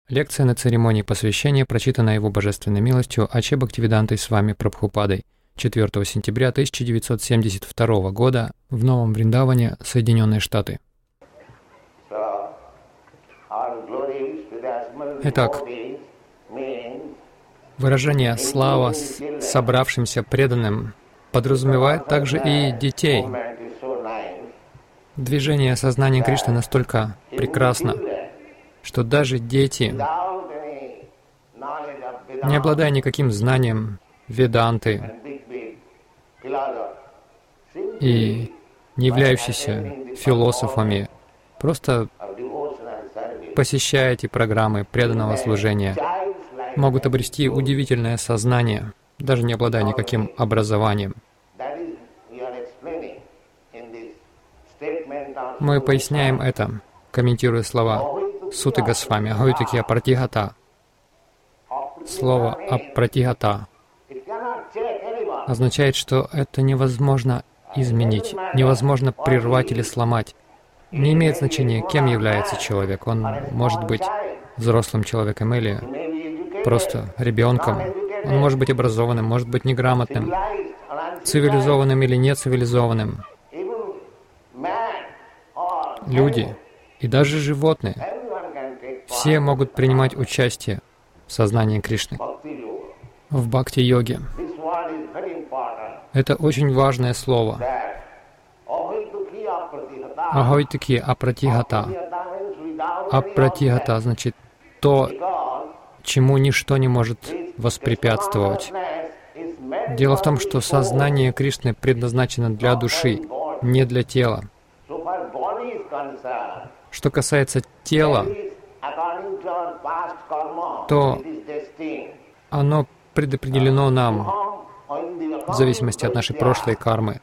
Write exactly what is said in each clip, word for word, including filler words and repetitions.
Лекция на церемонии посвящения, прочитана Его Божественной милостью Аче Бхактивидантой с вами Прабхупадой четвёртого сентября тысяча девятьсот семьдесят второго года в Новом Вриндаване, Соединенные Штаты. Итак, выражение «слава собравшимся преданным» подразумевает также и детей. Движение сознания Кришны настолько прекрасно, что даже дети, не обладая никаким знанием Веданты и не являющиеся философами, просто посещая эти программы преданного служения, могут обрести удивительное сознание, даже не обладая никаким образованием. Мы поясняем это, комментируя слова Суты Госвами, Агавитвикья Пратигата. Слово «апратигата» означает, что это невозможно изменить, невозможно прервать или сломать. Не имеет значения, кем является человек. Он может быть взрослым человеком или просто ребенком. Он может быть образованным, может быть неграмотным, цивилизованным или нецивилизованным. Люди и даже животные, все могут принимать участие в сознании Кришны, в бхакти-йоге. Это очень важное слово. Агавитвикья апратигата. Апратигата значит то, чему ничто не может воспрепятствовать. Дело в том, что сознание Кришны предназначено для души, не для тела. Что касается тела, то оно предопределено нам в зависимости от нашей прошлой кармы.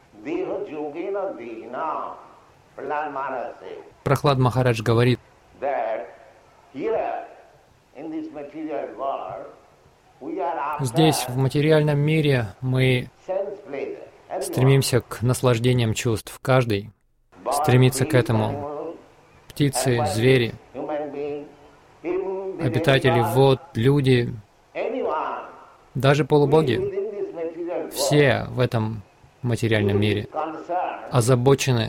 Прахлад Махарадж говорит, здесь, в материальном мире, мы стремимся к наслаждениям чувств. Каждый стремится к этому. Птицы, звери, обитатели вод, люди, даже полубоги, все в этом материальном мире озабочены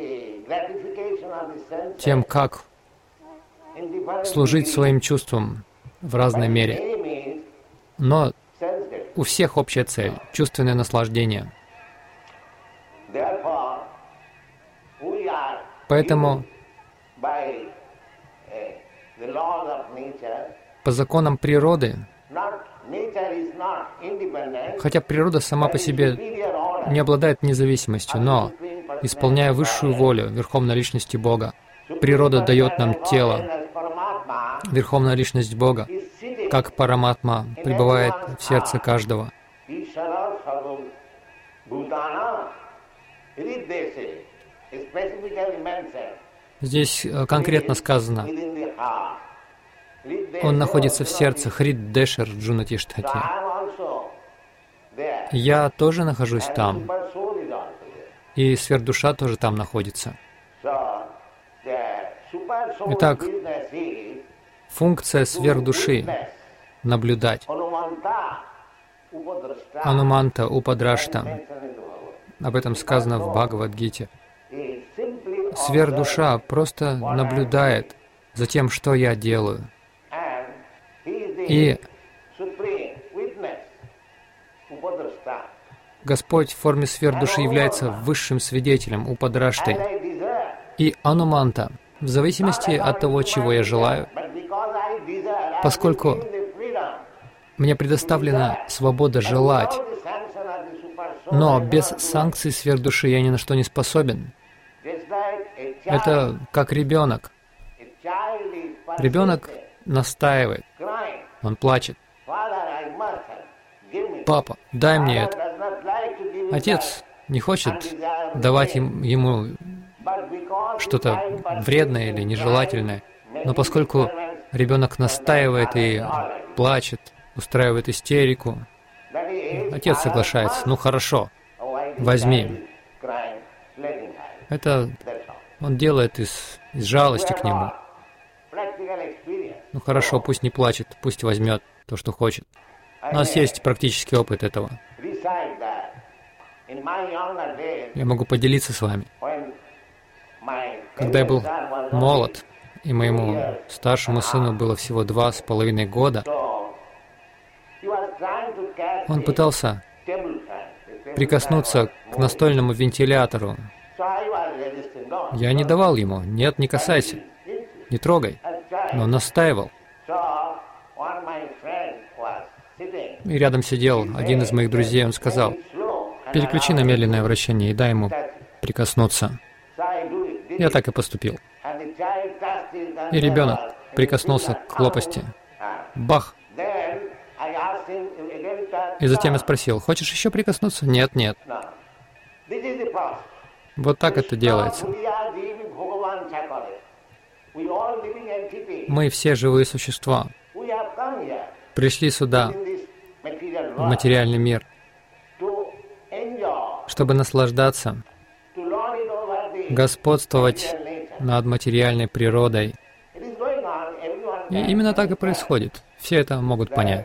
тем, как служить своим чувствам в разной мере. Но у всех общая цель — чувственное наслаждение. Поэтому по законам природы, хотя природа сама по себе не обладает независимостью, но, исполняя высшую волю Верховной Личности Бога, природа дает нам тело. Верховная Личность Бога, как Параматма, пребывает в сердце каждого. Здесь конкретно сказано, он находится в сердце Хриддешер Джунатиштхати. Я тоже нахожусь там, и сверхдуша тоже там находится. Итак, функция сверхдуши — наблюдать. Ануманта Упадрашта. Об этом сказано в Бхагавад-гите. Сверхдуша просто наблюдает за тем, что я делаю. И Господь в форме сверхдуши является высшим свидетелем Упадраштой. И Ануманта, в зависимости от того, чего я желаю, поскольку мне предоставлена свобода желать, но без санкций сверхдуши я ни на что не способен. Это как ребенок. Ребенок настаивает, он плачет. «Папа, дай мне это». Отец не хочет давать им, ему что-то вредное или нежелательное, но поскольку ребенок настаивает и плачет, устраивает истерику, отец соглашается: «Ну хорошо, возьми». Это он делает из, из жалости к нему. Ну хорошо, пусть не плачет, пусть возьмет то, что хочет. У нас есть практический опыт этого. Я могу поделиться с вами. Когда я был молод, и моему старшему сыну было всего два с половиной года, он пытался прикоснуться к настольному вентилятору. Я не давал ему. Нет, не касайся. Не трогай. Но он настаивал. И рядом сидел один из моих друзей. Он сказал: переключи на медленное вращение и дай ему прикоснуться. Я так и поступил. И ребенок прикоснулся к лопасти. Бах! И затем я спросил: хочешь еще прикоснуться? Нет, нет. Вот так это делается. Мы все живые существа. Пришли сюда, в материальный мир, чтобы наслаждаться, господствовать над материальной природой. И именно так и происходит. Все это могут понять.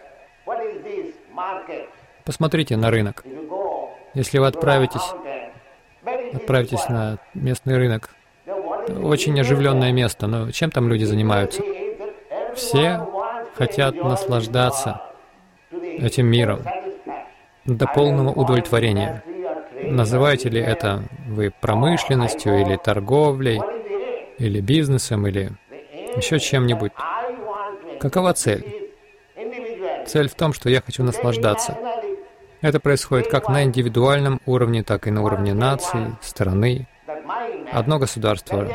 Посмотрите на рынок. Если вы отправитесь, отправитесь на местный рынок, очень оживленное место, но чем там люди занимаются? Все хотят наслаждаться этим миром до полного удовлетворения. Называете ли это вы промышленностью, или торговлей, или бизнесом, или еще чем-нибудь? Какова цель? Цель в том, что я хочу наслаждаться. Это происходит как на индивидуальном уровне, так и на уровне нации, страны. Одно государство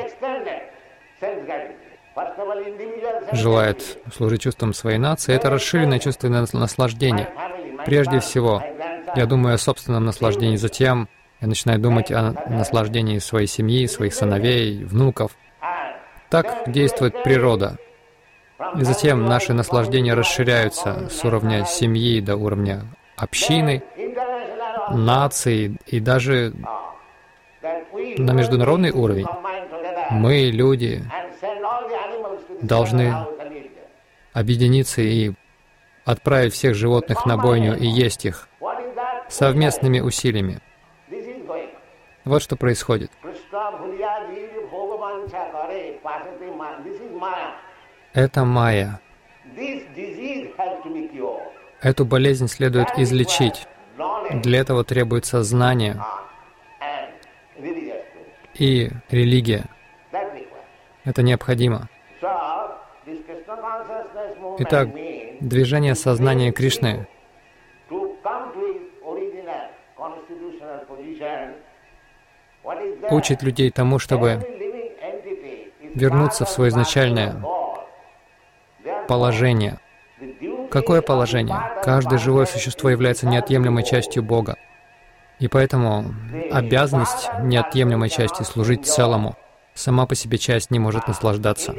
желает служить чувством своей нации. Это расширенное чувство наслаждения. Прежде всего, я думаю о собственном наслаждении. Затем я начинаю думать о наслаждении своей семьи, своих сыновей, внуков. Так действует природа. И затем наши наслаждения расширяются с уровня семьи до уровня общины, нации и даже на международный уровень. Мы, люди, должны объединиться и отправить всех животных на бойню и есть их совместными усилиями. Вот что происходит. Это майя. Эту болезнь следует излечить. Для этого требуется знание и религия. Это необходимо. Итак, движение сознания Кришны учит людей тому, чтобы вернуться в свое изначальное положение. Какое положение? Каждое живое существо является неотъемлемой частью Бога. И поэтому обязанность неотъемлемой части служить целому. Сама по себе часть не может наслаждаться.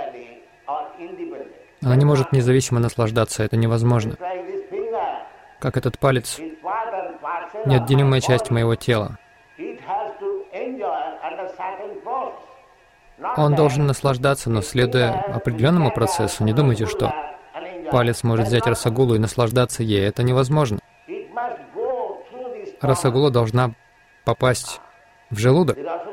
Она не может независимо наслаждаться, это невозможно. Как этот палец — неотделимая часть моего тела. Он должен наслаждаться, но следуя определенному процессу. Не думайте, что палец может взять расагулу и наслаждаться ей. Это невозможно. Расагула должна попасть в желудок.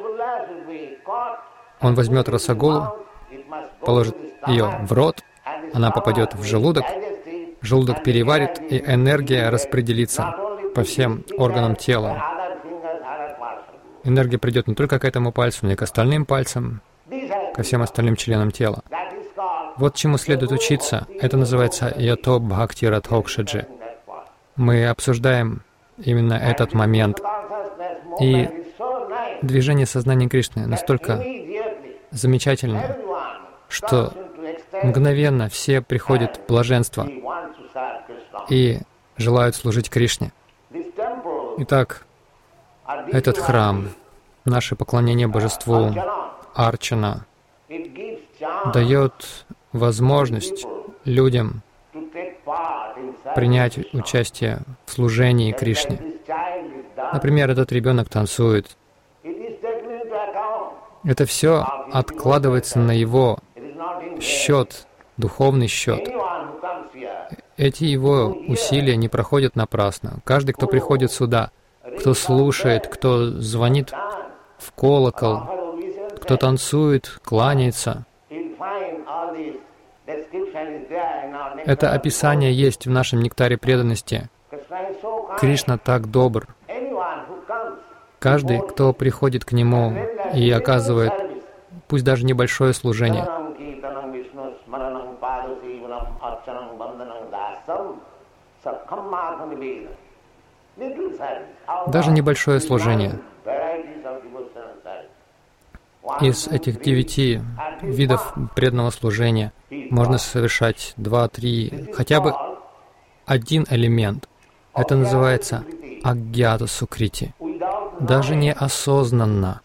Он возьмет расагулу, положит ее в рот, она попадет в желудок, желудок переварит, и энергия распределится по всем органам тела. Энергия придет не только к этому пальцу, но и к остальным пальцам, ко всем остальным членам тела. Вот чему следует учиться. Это называется «Ято Бхакти Радхокшаджи». Мы обсуждаем именно этот момент. И движение сознания Кришны настолько замечательно, что мгновенно все приходят в блаженство и желают служить Кришне. Итак, этот храм, наше поклонение Божеству, арчана, дает возможность людям принять участие в служении Кришне. Например, этот ребенок танцует. Это все откладывается на его счет. духовный счет. Эти его усилия не проходят напрасно. Каждый, кто приходит сюда, кто слушает, кто звонит в колокол, кто танцует, кланяется, это описание есть в нашем нектаре преданности. Кришна так добр. Каждый, кто приходит к Нему и оказывает, пусть даже небольшое служение, даже небольшое служение. Из этих девяти видов преданного служения можно совершать два, три, хотя бы один элемент. Это называется агьята сукрити. Даже неосознанно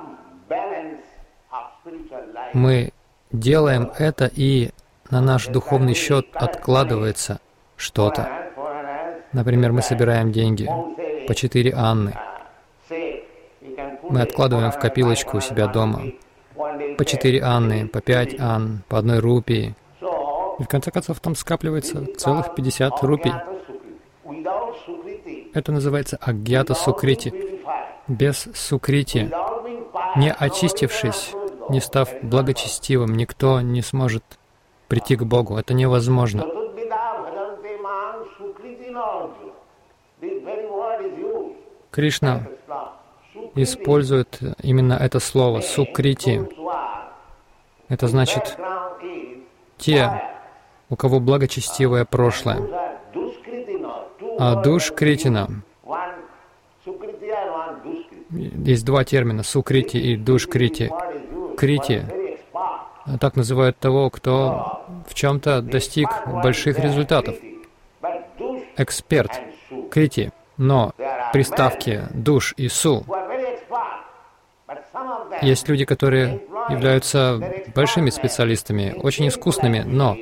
мы делаем это, и на наш духовный счет откладывается что-то. Например, мы собираем деньги по четыре анны. Мы откладываем в копилочку у себя дома по четыре анны, по пять ан, по одной рупии. И в конце концов там скапливается целых пятьдесят рупий. Это называется агьята сукрити. Без сукрити, не очистившись, не став благочестивым, никто не сможет прийти к Богу. Это невозможно. Кришна использует именно это слово «сукрити». Это значит те, у кого благочестивое прошлое. А душкритина. Есть два термина — сукрити и душкрити. Крити — так называют того, кто в чем-то достиг больших результатов. Эксперт. Крити. Но приставки душ и су. Есть люди, которые являются большими специалистами, очень искусными, но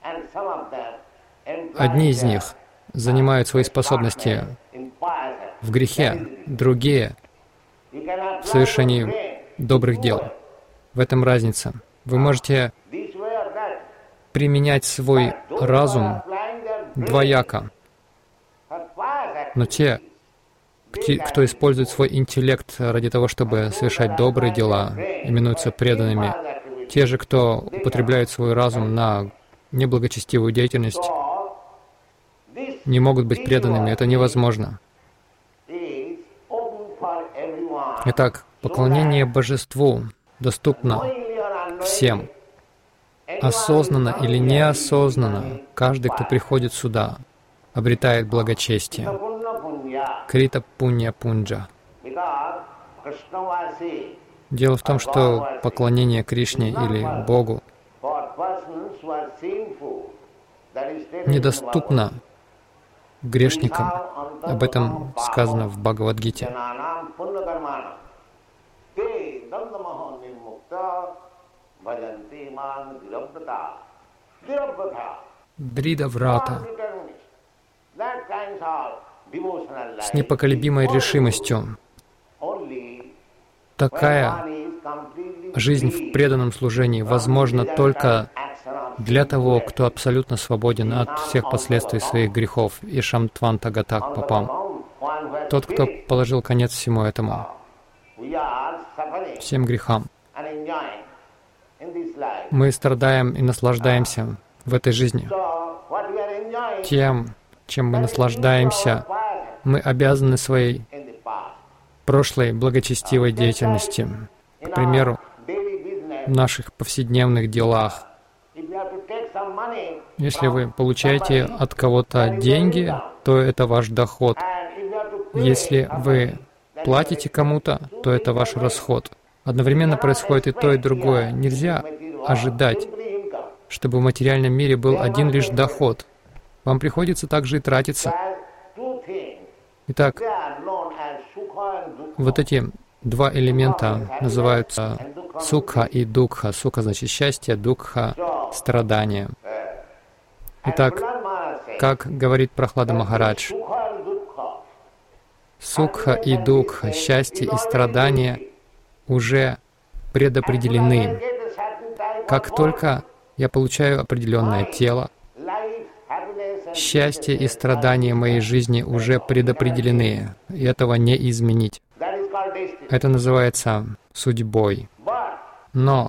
одни из них занимают свои способности в грехе, другие в совершении добрых дел. В этом разница. Вы можете применять свой разум двояко, но те, кто использует свой интеллект ради того, чтобы совершать добрые дела, именуются преданными. Те же, кто употребляет свой разум на неблагочестивую деятельность, не могут быть преданными. Это невозможно. Итак, поклонение Божеству доступно всем. Осознанно или неосознанно, каждый, кто приходит сюда, обретает благочестие. Крита пунья пунджа. Дело в том, что поклонение Кришне или Богу недоступно грешникам. Об этом сказано в Бхагавад-гите. Дридаврата. С непоколебимой решимостью. Такая жизнь в преданном служении возможна только для того, кто абсолютно свободен от всех последствий своих грехов, и шамтванта гатак папам. Тот, кто положил конец всему этому, всем грехам. Мы страдаем и наслаждаемся в этой жизни. Тем, чем мы наслаждаемся, мы обязаны своей прошлой благочестивой деятельности. К примеру, в наших повседневных делах. Если вы получаете от кого-то деньги, то это ваш доход. Если вы платите кому-то, то это ваш расход. Одновременно происходит и то, и другое. Нельзя ожидать, чтобы в материальном мире был один лишь доход. Вам приходится также и тратиться. Итак, вот эти два элемента называются сукха и дукха. Сукха значит счастье, дукха — страдание. Итак, как говорит Прахлада Махарадж, сукха и дукха, счастье и страдание уже предопределены. Как только Я получаю определенное тело. Счастье и страдания моей жизни уже предопределены, и этого не изменить. Это называется судьбой. Но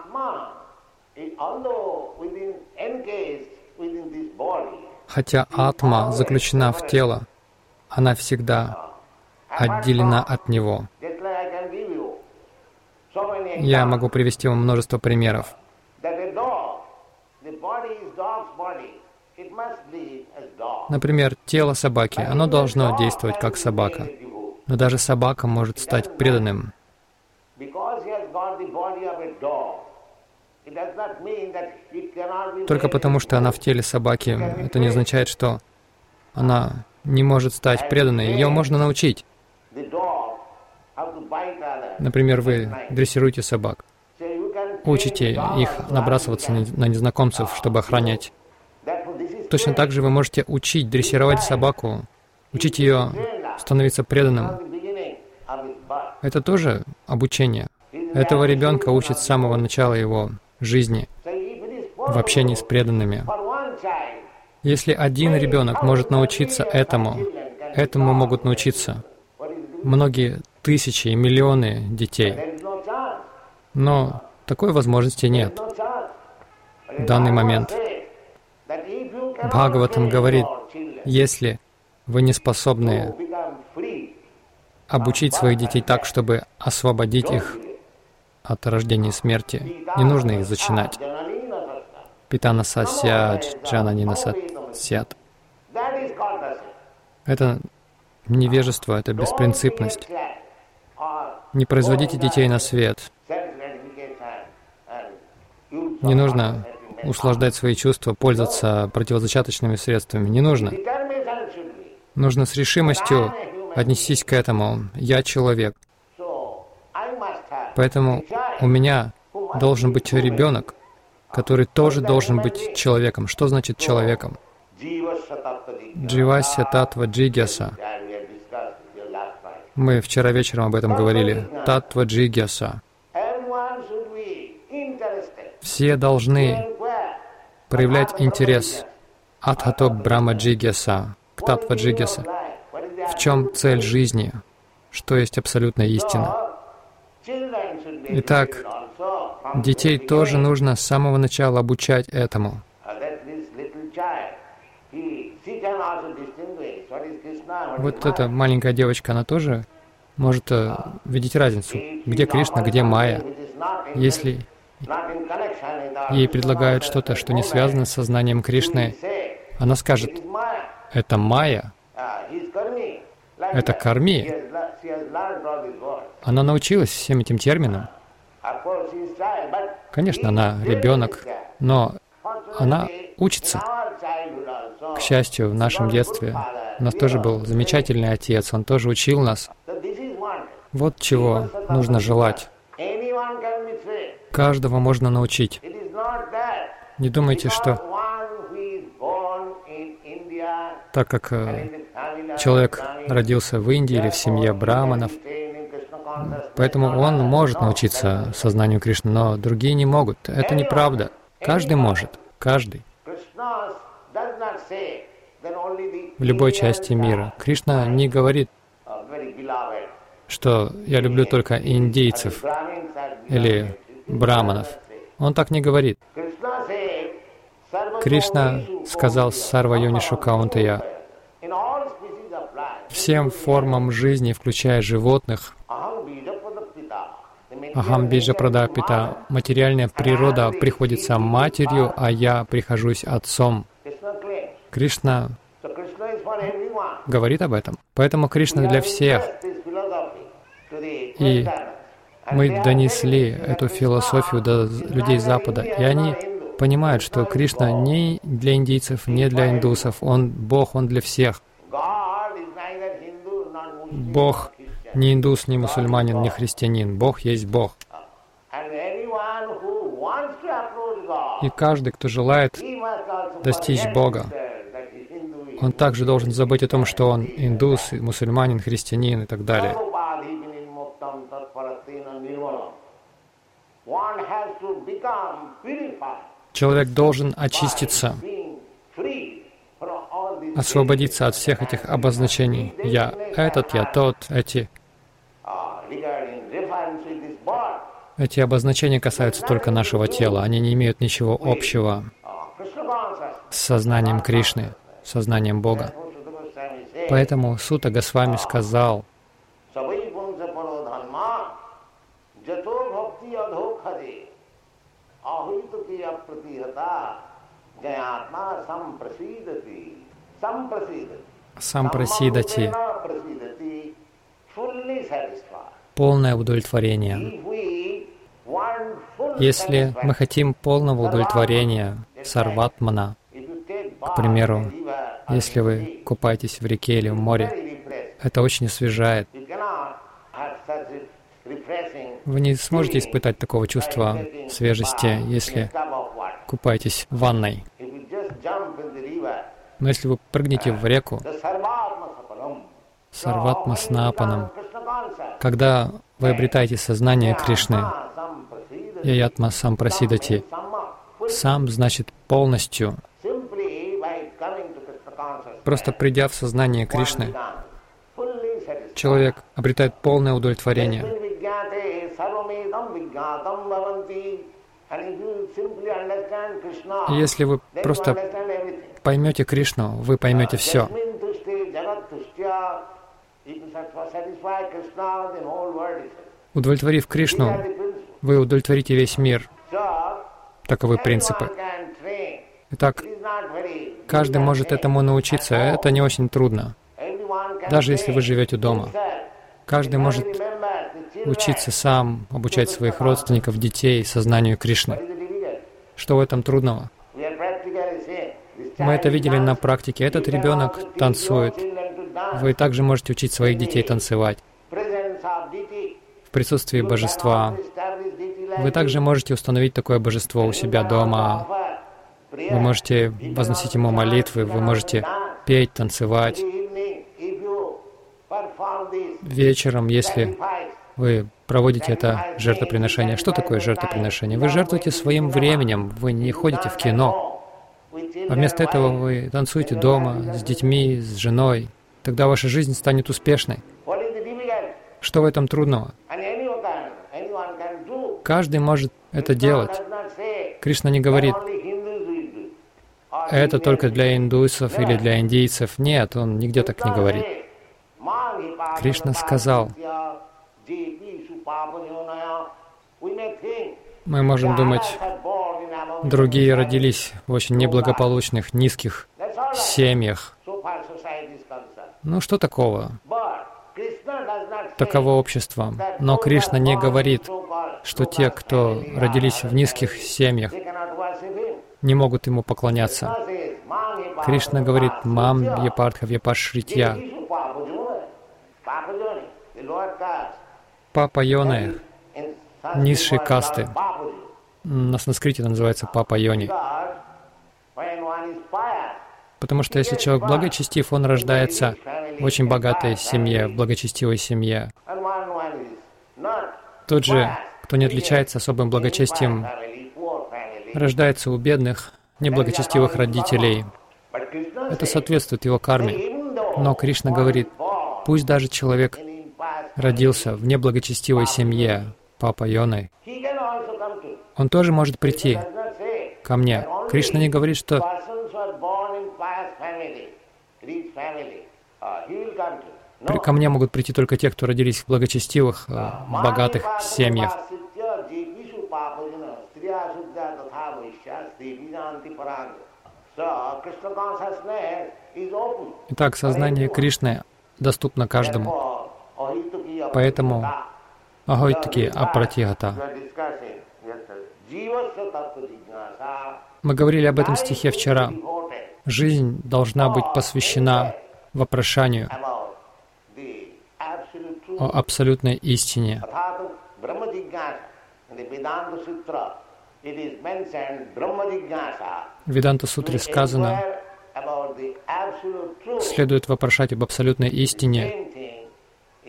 хотя атма заключена в тело, она всегда отделена от него. Я могу привести вам множество примеров. Например, тело собаки, оно должно действовать как собака. Но даже собака может стать преданным. Только потому, что она в теле собаки, это не означает, что она не может стать преданной. Ее можно научить. Например, вы дрессируете собак, учите их набрасываться на незнакомцев, чтобы охранять. Точно так же вы можете учить дрессировать собаку, учить ее становиться преданным. Это тоже обучение. Этого ребенка учат с самого начала его жизни в общении с преданными. Если один ребенок может научиться этому, этому могут научиться многие тысячи и миллионы детей. Но такой возможности нет в данный момент. Бхагаватам говорит, если вы не способны обучить своих детей так, чтобы освободить их от рождения и смерти, не нужно их зачинать. Питана сасья джананина сасьят. Это невежество, это беспринципность. Не производите детей на свет. Не нужно услаждать свои чувства, пользоваться противозачаточными средствами. Не нужно. Нужно с решимостью отнестись к этому. Я человек. Поэтому у меня должен быть ребенок, который тоже должен быть человеком. Что значит человеком? Дживасья татва джигьяса. Мы вчера вечером об этом говорили. Татва джигьяса. Все должны проявлять интерес атхато брахма джигьяса, к татва джигьяса. В чем цель жизни? Что есть абсолютная истина? Итак, детей тоже нужно с самого начала обучать этому. Вот эта маленькая девочка, она тоже может uh, видеть разницу, где Кришна, где Майя. Если ей предлагают что-то, что не связано с сознанием Кришны, она скажет, это Майя, это карми. Она научилась всем этим терминам. Конечно, она ребенок, но она учится. К счастью, в нашем детстве у нас тоже был замечательный отец, он тоже учил нас. Вот чего нужно желать. Каждого можно научить. Не думайте, что так как э, человек родился в Индии или в семье браманов, поэтому он может научиться сознанию Кришны, но другие не могут. Это неправда. Каждый может. Каждый. В любой части мира. Кришна не говорит, что я люблю только индейцев или браманов. Он так не говорит. Кришна сказал Сарва Йонишу Каунтая: всем формам жизни, включая животных, Ахам биджа прадапита, материальная природа приходится матерью, а я прихожусь отцом. Кришна говорит об этом. Поэтому Кришна для всех. И мы донесли эту философию до людей Запада, и они понимают, что Кришна не для индийцев, не для индусов, Он Бог, Он для всех. Бог не индус, не мусульманин, не христианин. Бог есть Бог. И каждый, кто желает достичь Бога, он также должен забыть о том, что он индус, мусульманин, христианин и так далее. Человек должен очиститься, освободиться от всех этих обозначений. Я этот, я тот, эти. Эти обозначения касаются только нашего тела. Они не имеют ничего общего с сознанием Кришны, сознанием Бога. Поэтому Сута Госвами сказал, сампрасидати, полное удовлетворение. Если мы хотим полного удовлетворения, сарватмана, к примеру, если вы купаетесь в реке или в море, это очень освежает. Вы не сможете испытать такого чувства свежести, если купаетесь в ванной. Но если вы прыгнете в реку, сарватма снапанам, когда вы обретаете сознание Кришны, яятма сампрасидати, сам значит полностью. Просто придя в сознание Кришны, человек обретает полное удовлетворение. И если вы просто поймете Кришну, вы поймете все. Удовлетворив Кришну, вы удовлетворите весь мир. Таковы принципы. Итак, каждый может этому научиться. Это не очень трудно. Даже если вы живете дома. Каждый может учиться сам, обучать своих родственников, детей сознанию Кришны. Что в этом трудного? Мы это видели на практике. Этот ребенок танцует. Вы также можете учить своих детей танцевать. В присутствии божества. Вы также можете установить такое божество у себя дома. Вы можете возносить ему молитвы, вы можете петь, танцевать. Вечером, если вы проводите это жертвоприношение. Что такое жертвоприношение? Вы жертвуете своим временем, вы не ходите в кино. А вместо этого вы танцуете дома, с детьми, с женой. Тогда ваша жизнь станет успешной. Что в этом трудного? Каждый может это делать. Кришна не говорит, это только для индусов или для индийцев. Нет, он нигде так не говорит. Кришна сказал, мы можем думать, другие родились в очень неблагополучных, низких семьях. Ну что такого? Таково общество. Но Кришна не говорит, что те, кто родились в низких семьях, не могут ему поклоняться. Кришна говорит, «Мам епартха вьяпашритья». Папа Йоны, низшие касты. На санскрите это называется Папа Йони. Потому что если человек благочестив, он рождается в очень богатой семье, в благочестивой семье. Тот же, кто не отличается особым благочестием, рождается у бедных, неблагочестивых родителей. Это соответствует его карме. Но Кришна говорит, пусть даже человек родился в неблагочестивой семье, Папа Йоной, он тоже может прийти ко мне. Кришна не говорит, что ко мне могут прийти только те, кто родились в благочестивых, богатых семьях. Итак, сознание Кришны доступно каждому. Поэтому агойтаки апратигата. Мы говорили об этом стихе вчера. Жизнь должна быть посвящена вопрошанию о абсолютной истине. В Веданта-сутре сказано, следует вопрошать об абсолютной истине.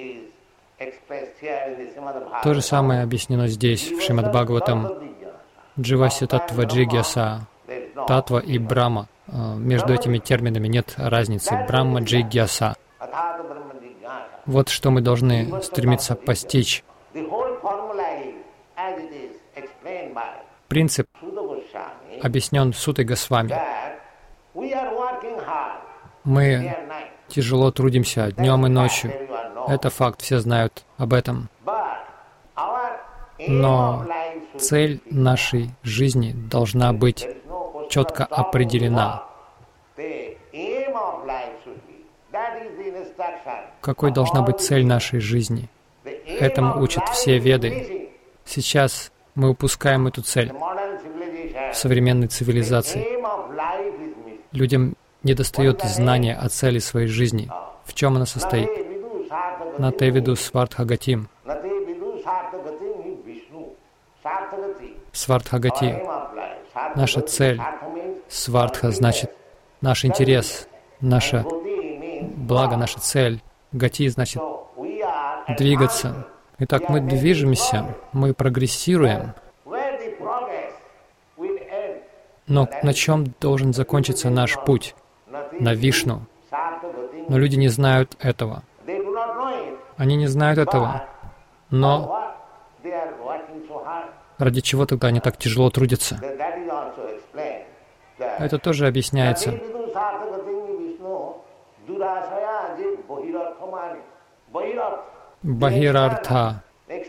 То же самое объяснено здесь, в Шримад Бхагаватам. Дживаси Татва Джигьяса. Татва и Брахма. Между этими терминами нет разницы. Брахма Джигьяса. Вот что мы должны стремиться постичь. Принцип объяснен Сутой Госвами. Мы тяжело трудимся днем и ночью. Это факт, все знают об этом. Но цель нашей жизни должна быть четко определена. Какой должна быть цель нашей жизни? Этому учат все Веды. Сейчас мы упускаем эту цель в современной цивилизации. Людям недостает знания о цели своей жизни. В чем она состоит? На те виду свартхагатим. Свартхагати. Наша цель. Свартха значит наш интерес, наше благо, наша цель. Гати значит двигаться. Итак, мы движемся, мы прогрессируем. Но на чем должен закончиться наш путь? На Вишну. Но люди не знают этого. Они не знают этого. Но ради чего тогда они так тяжело трудятся? Это тоже объясняется. Бахирартха.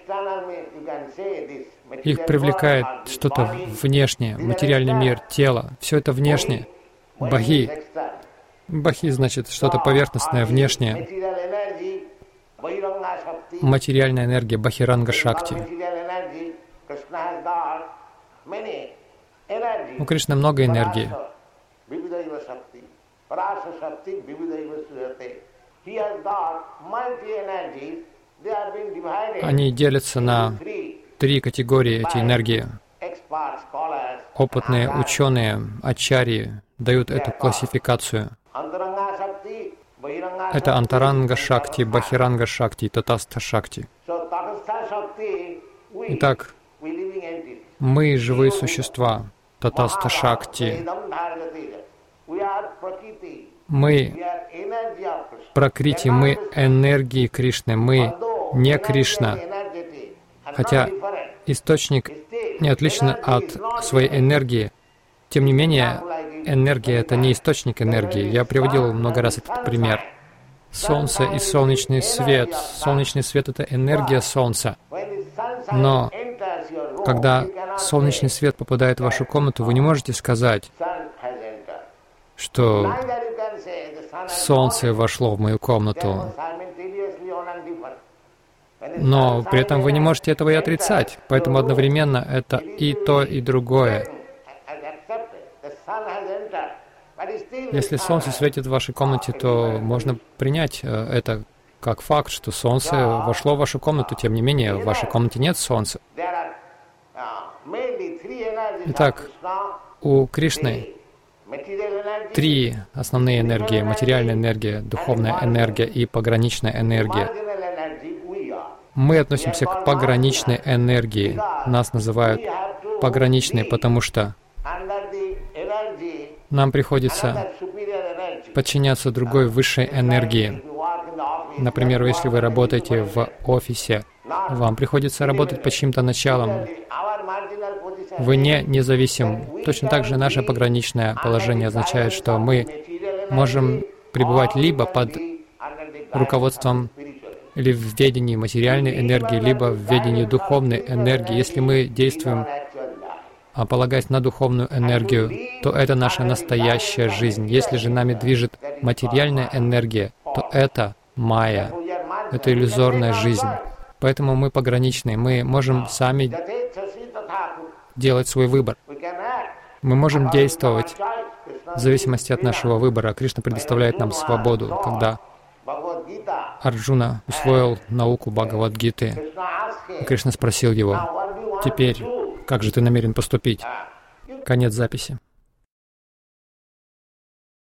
Их привлекает что-то внешнее, материальный мир, тело. Все это внешнее. Бахи. Бахи значит что-то поверхностное, внешнее. Материальная энергия, Бахиранга Шакти. У Кришны много энергии. Они делятся на три категории, эти энергии. Опытные ученые, ачарьи, дают эту классификацию. Это Антаранга Шакти, Бахиранга Шакти, Татаста Шакти. Итак, мы живые существа, Татаста Шакти. Мы Пракрити, мы энергии Кришны, мы не Кришна. Хотя источник не отличен от своей энергии. Тем не менее, энергия — это не источник энергии. Я приводил много раз этот пример. Солнце и солнечный свет. Солнечный свет — это энергия Солнца. Но когда солнечный свет попадает в вашу комнату, вы не можете сказать, что Солнце вошло в мою комнату. Но при этом вы не можете этого и отрицать. Поэтому одновременно это и то, и другое. Если Солнце светит в вашей комнате, то можно принять это как факт, что Солнце вошло в вашу комнату. Тем не менее, в вашей комнате нет Солнца. Итак, у Кришны три основные энергии: материальная энергия, духовная энергия и пограничная энергия. Мы относимся к пограничной энергии. Нас называют пограничной, потому что нам приходится подчиняться другой высшей энергии. Например, если вы работаете в офисе, вам приходится работать под чьим-то началом. Вы не независим. Точно так же наше пограничное положение означает, что мы можем пребывать либо под руководством или в ведении материальной энергии, либо в ведении духовной энергии. Если мы действуем, полагаясь на духовную энергию, то это наша настоящая жизнь. Если же нами движет материальная энергия, то это майя, это иллюзорная жизнь. Поэтому мы пограничные, мы можем сами делать свой выбор. Мы можем действовать в зависимости от нашего выбора. Кришна предоставляет нам свободу. Когда Арджуна усвоил науку Бхагавад-гиты, Кришна спросил его: «Теперь, как же ты намерен поступить?» Конец записи.